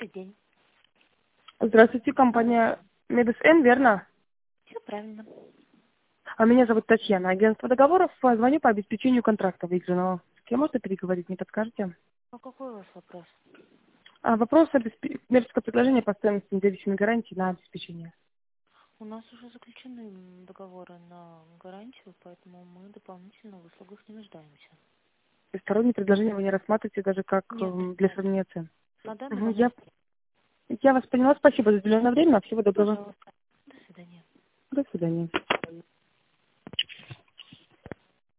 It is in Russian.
Добрый день. Здравствуйте, компания Медис-Н, верно? Все правильно. А меня зовут Татьяна, агентство договоров. Звоню по обеспечению контракта выигранного. С кем можно переговорить, не подскажете? А какой у вас вопрос? Вопрос коммерческое предложение по стоимости независимой гарантии на обеспечение. У нас уже заключены договоры на гарантию, поэтому мы дополнительно в услугах не нуждаемся. Сторонние предложения вы не рассматриваете даже как Нет, для нет. сравнения цен. На данный Мгм, момент нет. я вас поняла. Спасибо за уделенное время. Всего доброго. Пожалуйста. До свидания. До свидания.